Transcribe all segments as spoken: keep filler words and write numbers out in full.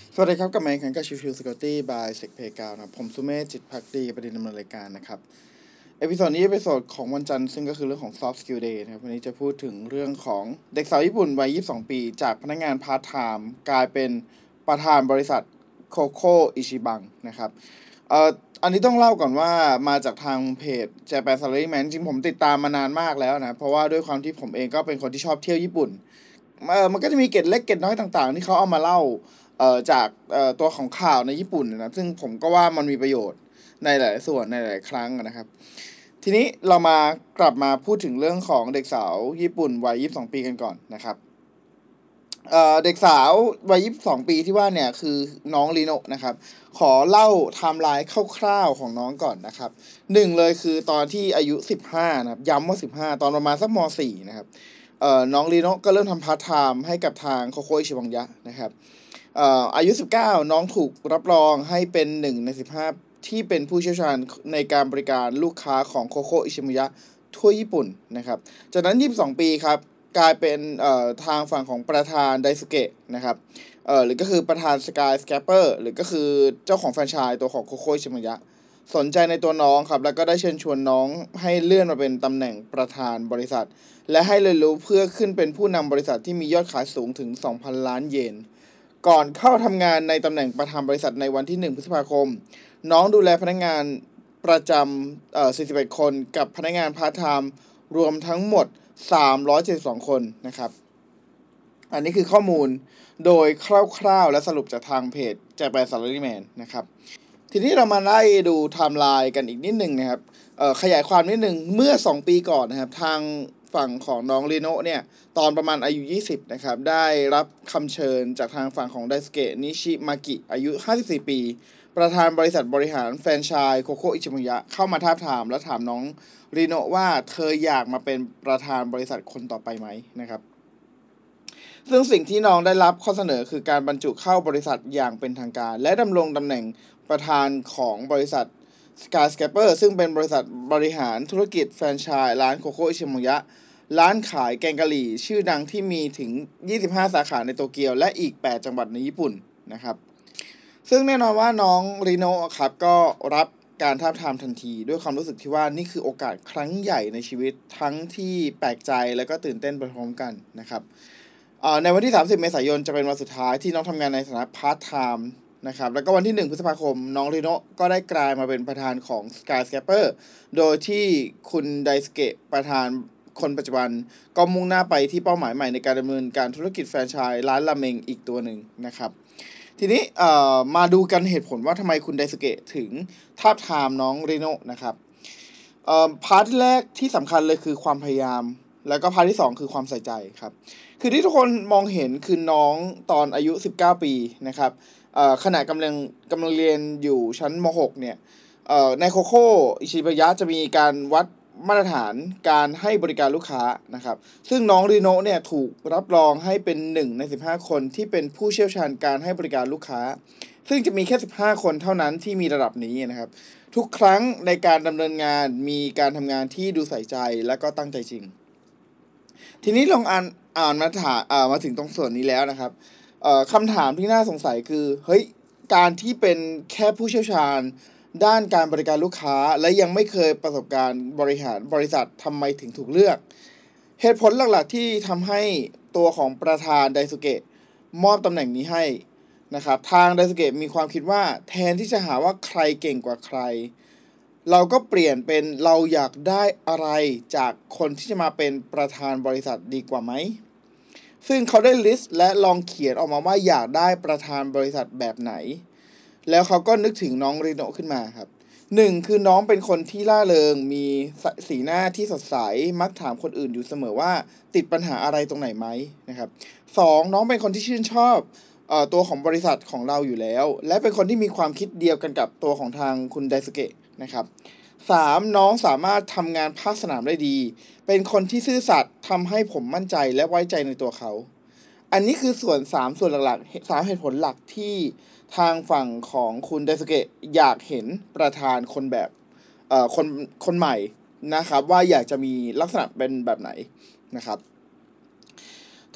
สวัสดีครับกับแมนคันกับชิวชิวสกอตตี้บายเซกเพกาวนะผมสุเมธจิตภักดีประเด็นดำเนินรายการนะครับเอพิโซดนี้เอพิโซดของวันจันทร์ซึ่งก็คือเรื่องของ Soft Skill Day นะครับวันนี้จะพูดถึงเรื่องของเด็กสาวญี่ปุ่นวัยยี่สิบสองปีจากพนักงานพาร์ทไทม์กลายเป็นประธานบริษัทโคโค่อิชิบังนะครับเอ่ออันนี้ต้องเล่าก่อนว่ามาจากทางเพจ Japan Salaryman จริงผมติดตามมานานมากแล้วนะเพราะว่าด้วยความที่ผมเองก็เป็นคนที่ชอบเที่ยวญี่ปุ่นเออมันก็จะมีเกร็ดเล็กเกร็ดน้อยต่างๆที่เขาเอามาเล่า เอ่อจากเอ่อตัวของข่าวในญี่ปุ่นนะซึ่งผมก็ว่ามันมีประโยชน์ในหลายส่วนในหลายครั้งนะครับทีนี้เรามากลับมาพูดถึงเรื่องของเด็กสาวญี่ปุ่นวัยยี่สิบสองปีกันก่อนนะครับเอ่อเด็กสาววัยยี่สิบสองปีที่ว่าเนี่ยคือน้องลีโนะนะครับขอเล่าไทม์ไลน์คร่าวๆของน้องก่อนนะครับหนึ่งเลยคือตอนที่อายุสิบห้านะครับย้ำว่าสิบห้าตอนประมาณสักม .สี่ นะครับเอ่อน้องลีโนะก็เริ่มทำพาร์ทไทม์ให้กับทางโคโค่อิชิบังยะนะครับเอ่ออายุสิบเก้าน้องถูกรับรองให้เป็นหนึ่งในสิบห้าที่เป็นผู้เชี่ยวชาญในการบริการลูกค้าของโคโค่อิชิบังยะทั่วญี่ปุ่นนะครับจากนั้นยี่สิบสองปีครับกลายเป็นเอ่อทางฝั่งของประธานไดสุเกะนะครับเอ่อหรือก็คือประธานสกายสแคปเปอร์หรือก็คือเจ้าของแฟรนไชส์ตัวของโคโค่อิชิบังยะสนใจในตัวน้องครับแล้วก็ได้เชิญชวนน้องให้เลื่อนมาเป็นตำแหน่งประธานบริษัทและให้เรียนรู้เพื่อขึ้นเป็นผู้นำบริษัทที่มียอดขายสูงถึง สองพัน ล้านเยนก่อนเข้าทำงานในตำแหน่งประธานบริษัทในวันที่หนึ่งพฤษภาคมน้องดูแลพนักงานประจำเอ่อสี่สิบเอ็ดคนกับพนักงานพาร์ทไทม์รวมทั้งหมดสามร้อยเจ็ดสิบสองคนนะครับอันนี้คือข้อมูลโดยคร่าวๆและสรุปจากทางเพจ Japan Salaryman นะครับทีนี้เรามาไล่ดูไทม์ไลน์กันอีกนิดหนึ่งนะครับเอ่อขยายความนิดหนึ่งเมื่อสองปีก่อนนะครับทางฝั่งของน้องลีโนะเนี่ยตอนประมาณอายุยี่สิบนะครับได้รับคำเชิญจากทางฝั่งของไดสเกะนิชิมากิอายุห้าสิบสี่ปีประธานบริษัทบริหารแฟรนไชส์โคโค่อิชิบังยะเข้ามาทาบทามและถามน้องลีโนะว่าเธออยากมาเป็นประธานบริษัทคนต่อไปไหมนะครับซึ่งสิ่งที่น้องได้รับข้อเสนอคือการบรรจุเข้าบริษัทอย่างเป็นทางการและดำรงตำแหน่งประธานของบริษัท Skyscraper ซึ่งเป็นบริษัทบริหารธุรกิจแฟรนไชส์ร้านโคโค่อิชิบังยะร้านขายแกงกะหรี่ชื่อดังที่มีถึงยี่สิบห้าสาขาในโตเกียวและอีกแปดจังหวัดในญี่ปุ่นนะครับซึ่งแน่นอนว่าน้องรีโนะครับก็รับการทาบทามทันทีด้วยความรู้สึกที่ว่านี่คือโอกาสครั้งใหญ่ในชีวิตทั้งที่แปลกใจและก็ตื่นเต้นไปพร้อมกันนะครับในวันที่สามสิบเมษายนจะเป็นวันสุดท้ายที่น้องทำงานในฐานะพาร์ทไทม์นะครับแล้วก็วันที่หนึ่งพฤษภาคมน้องรีโนก็ได้กลายมาเป็นประธานของ Skyscraper โดยที่คุณไดสเกะประธานคนปัจจุบันก็มุ่งหน้าไปที่เป้าหมายใหม่ในการดำเนินการธุรกิจแฟรนไชส์ร้านราเมงอีกตัวหนึ่งนะครับทีนี้เอ่อมาดูกันเหตุผลว่าทำไมคุณไดสเกะถึงทาบทามน้องรีโนนะครับเอ่อพาร์ทแรกที่สำคัญเลยคือความพยายามแล้วก็พาร์ทที่สองคือความใส่ใจครับคือที่ทุกคนมองเห็นคือน้องตอนอายุสิบเก้าปีนะครับเอ่อขณะกำลังกำลังเรียนอยู่ชั้นม .หก เนี่ยเอ่อในโคโค่อิชิบายะจะมีการวัดมาตรฐานการให้บริการลูกค้านะครับซึ่งน้องรีโนเนี่ยถูกรับรองให้เป็นหนึ่งในสิบห้าคนที่เป็นผู้เชี่ยวชาญการให้บริการลูกค้าซึ่งจะมีแค่สิบห้าคนเท่านั้นที่มีระดับนี้นะครับทุกครั้งในการดำเนินงานมีการทำงานที่ดูใส่ใจและก็ตั้งใจจริงทีนี้ลองอ่านอ่านมาถาอ่ามาถึงตรงส่วนนี้แล้วนะครับเอ่อคำถามที่น่าสงสัยคือเฮ้ยการที่เป็นแค่ผู้เชี่ยวชาญด้านการบริการลูกค้าและยังไม่เคยประสบการณ์บริหารบริษัททำไมถึงถูกเลือกเหตุผลหลักๆที่ทำให้ตัวของประธานไดสุเกะมอบตำแหน่งนี้ให้นะครับทางไดสุเกะมีความคิดว่าแทนที่จะหาว่าใครเก่งกว่าใครเราก็เปลี่ยนเป็นเราอยากได้อะไรจากคนที่จะมาเป็นประธานบริษัทดีกว่าไหมซึ่งเขาได้ลิสต์และลองเขียนออกมาว่าอยากได้ประธานบริษัทแบบไหนแล้วเขาก็นึกถึงน้องริโนะขึ้นมาครับหนึ่งคือน้องเป็นคนที่ร่าเริงมีสีหน้าที่สดใสมักถามคนอื่นอยู่เสมอว่าติดปัญหาอะไรตรงไหนไหมนะครับสองน้องเป็นคนที่ชื่นชอบเอ่อตัวของบริษัทของเราอยู่แล้วและเป็นคนที่มีความคิดเดียวกันกับตัวของทางคุณไดสุเกะนะครับสามน้องสามารถทำงานภาคสนามได้ดีเป็นคนที่ซื่อสัตย์ทำให้ผมมั่นใจและไว้ใจในตัวเขาอันนี้คือส่วนสามส่วนหลักๆสามเหตุผลหลักที่ทางฝั่งของคุณไดสุเกะอยากเห็นประธานคนแบบเอ่อคนคนใหม่นะครับว่าอยากจะมีลักษณะเป็นแบบไหนนะครับ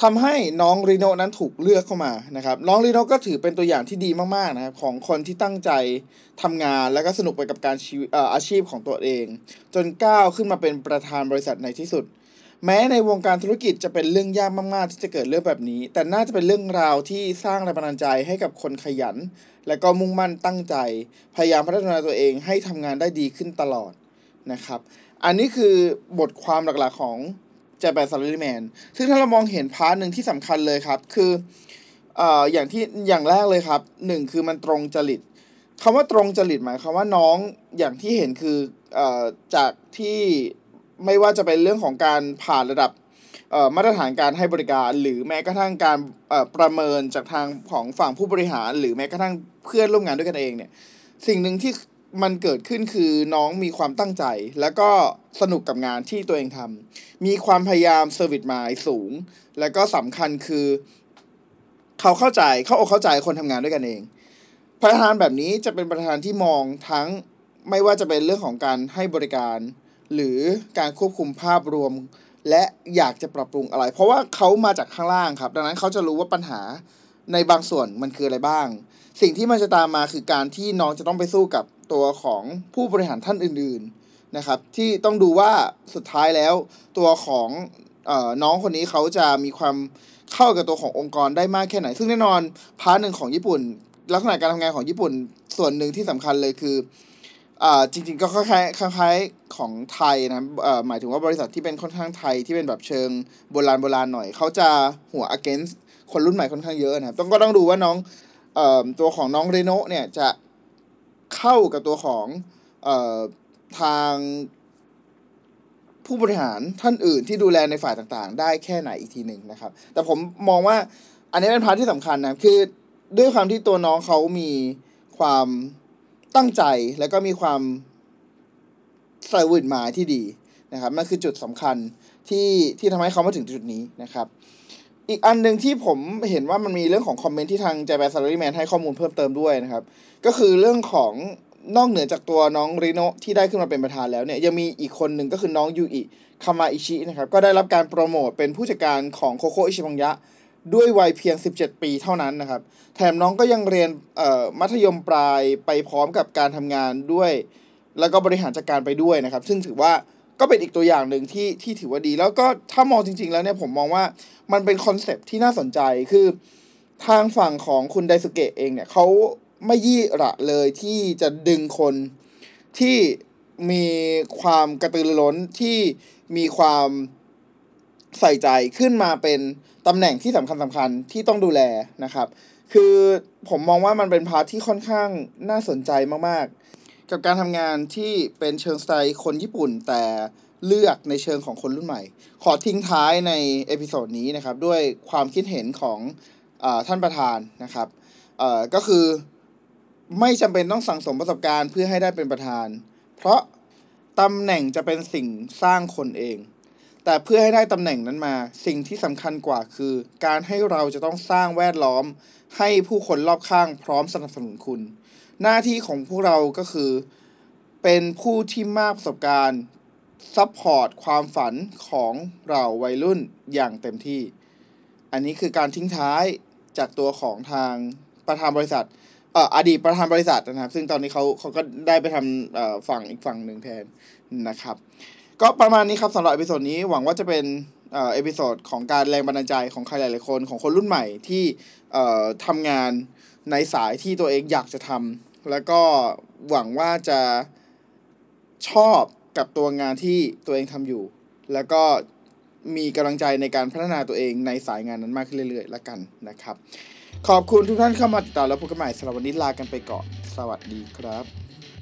ทำให้น้องริโนะนั้นถูกเลือกเข้ามานะครับน้องริโนะก็ถือเป็นตัวอย่างที่ดีมากๆนะครับของคนที่ตั้งใจทำงานแล้วก็สนุกไปกับการชีวิตเอ่ออาชีพของตัวเองจนก้าวขึ้นมาเป็นประธานบริษัทในที่สุดแม้ในวงการธุรกิจจะเป็นเรื่องยากมากๆที่จะเกิดเรื่องแบบนี้แต่น่าจะเป็นเรื่องราวที่สร้างแรงบันดาลใจให้กับคนขยันและก็มุ่งมั่นตั้งใจพยายามพัฒนาตัวเองให้ทำงานได้ดีขึ้นตลอดนะครับอันนี้คือบทความหลักๆของJapan Salaryman ซึ่งถ้าเรามองเห็นพาร์ทหนึ่งที่สำคัญเลยครับคือเอ่ออย่างที่อย่างแรกเลยครับหนึ่งคือมันตรงจริตคำว่าตรงจริตหมายความว่าน้องอย่างที่เห็นคือเอ่อจากที่ไม่ว่าจะเป็นเรื่องของการผ่านระดับเอ่อมาตรฐานการให้บริการหรือแม้กระทั่งการเอ่อประเมินจากทางของฝั่งผู้บริหารหรือแม้กระทั่งเพื่อนร่วมงานด้วยกันเองเนี่ยสิ่งหนึ่งที่มันเกิดขึ้นคือน้องมีความตั้งใจแล้วก็สนุกกับงานที่ตัวเองทำมีความพยายามเซอร์วิสมายสูงแล้วก็สำคัญคือเขาเข้าใจเขาอกเข้าใจคนทำงานด้วยกันเองประธานแบบนี้จะเป็นประธานที่มองทั้งไม่ว่าจะเป็นเรื่องของการให้บริการหรือการควบคุมภาพรวมและอยากจะปรับปรุงอะไรเพราะว่าเขามาจากข้างล่างครับดังนั้นเขาจะรู้ว่าปัญหาในบางส่วนมันคืออะไรบ้างสิ่งที่มันจะตามมาคือการที่น้องจะต้องไปสู้กับตัวของผู้บริหารท่านอื่นๆนะครับที่ต้องดูว่าสุดท้ายแล้วตัวของเอ่อน้องคนนี้เขาจะมีความเข้ากับตัวขององค์กรได้มากแค่ไหนซึ่งแน่นอนพาร์ทหนึ่งของญี่ปุ่นลักษณะการทำงานของญี่ปุ่นส่วนหนึ่งที่สำคัญเลยคืออ่าจริงๆก็คล้ายๆคล้ายๆของไทยนะเอ่อหมายถึงว่าบริษัทที่เป็นค่อนข้างไทยที่เป็นแบบเชิงโบราณโบราณหน่อยเขาจะหัว against คนรุ่นใหม่ค่อนข้างเยอะนะครับต้องก็ต้องดูว่าน้องเอ่อตัวของน้องเรโนะเนี่ยจะเข้ากับตัวของเอ่อทางผู้บริหารท่านอื่นที่ดูแลในฝ่ายต่างๆได้แค่ไหนอีกทีหนึ่งนะครับแต่ผมมองว่าอันนี้เป็นพาร์ทที่สำคัญนะคือด้วยความที่ตัวน้องเขามีความตั้งใจแล้วก็มีความใส่วินมาที่ดีนะครับมันคือจุดสำคัญที่ที่ทำให้เขามาถึงจุดนี้นะครับอีกอันหนึ่งที่ผมเห็นว่ามันมีเรื่องของคอมเมนต์ที่ทาง Japan Salaryman ให้ข้อมูลเพิ่มเติมด้วยนะครับก็คือเรื่องของนอกเหนือจากตัวน้องริโนะที่ได้ขึ้นมาเป็นประธานแล้วเนี่ยยังมีอีกคนหนึ่งก็คือน้องยูอิคามาอิชินะครับก็ได้รับการโปรโมทเป็นผู้จัดการของโคโค่อิชิบังยะด้วยวัยเพียงสิบเจ็ดปีเท่านั้นนะครับแถมน้องก็ยังเรียนเอ่อมัธยมปลายไปพร้อมกับการทำงานด้วยแล้วก็บริหารจัดการไปด้วยนะครับซึ่งถือว่าก็เป็นอีกตัวอย่างหนึ่งที่ที่ถือว่าดีแล้วก็ถ้ามองจริงๆแล้วเนี่ยผมมองว่ามันเป็นคอนเซปต์ที่น่าสนใจคือทางฝั่งของคุณไดซุเกะเองเนี่ยเขาไม่ยี่ระเลยที่จะดึงคนที่มีความกระตือรือร้นที่มีความใส่ใจขึ้นมาเป็นตำแหน่งที่สำคัญสำคัญที่ต้องดูแลนะครับคือผมมองว่ามันเป็นพาร์ทที่ค่อนข้างน่าสนใจมากๆกับการทำงานที่เป็นเชิงสไตล์คนญี่ปุ่นแต่เลือกในเชิงของคนรุ่นใหม่ขอทิ้งท้ายในเอพิโซดนี้นะครับด้วยความคิดเห็นของเอ่อท่านประธานนะครับเอ่อก็คือไม่จำเป็นต้องสั่งสมประสบการณ์เพื่อให้ได้เป็นประธานเพราะตำแหน่งจะเป็นสิ่งสร้างคนเองแต่เพื่อให้ได้ตำแหน่งนั้นมาสิ่งที่สำคัญกว่าคือการให้เราจะต้องสร้างแวดล้อมให้ผู้คนรอบข้างพร้อมสนับสนุนคุณหน้าที่ของพวกเราก็คือเป็นผู้ที่มากประสบการณ์ซัพพอร์ตความฝันของเราวัยรุ่นอย่างเต็มที่อันนี้คือการทิ้งท้ายจากตัวของทางประธานบริษัทเอ่ออดีตประธานบริษัทนะครับซึ่งตอนนี้เขาเขาก็ได้ไปทำเอ่อฝั่งอีกฝั่งหนึ่งแทนนะครับก็ประมาณนี้ครับสำหรับเอพิโซดนี้หวังว่าจะเป็นเอ่อเอพิโซดของการแรงบันดาลใจของใครหลายๆคนของคนรุ่นใหม่ที่เอ่อทำงานในสายที่ตัวเองอยากจะทำแล้วก็หวังว่าจะชอบกับตัวงานที่ตัวเองทำอยู่แล้วก็มีกำลังใจในการพัฒนาตัวเองในสายงานนั้นมากขึ้นเรื่อยๆแล้วกันนะครับขอบคุณทุกท่านเข้ามาติดตามแล้วพบกันใหม่สำหรับวันนี้ลากันไปก่อนสวัสดีครับ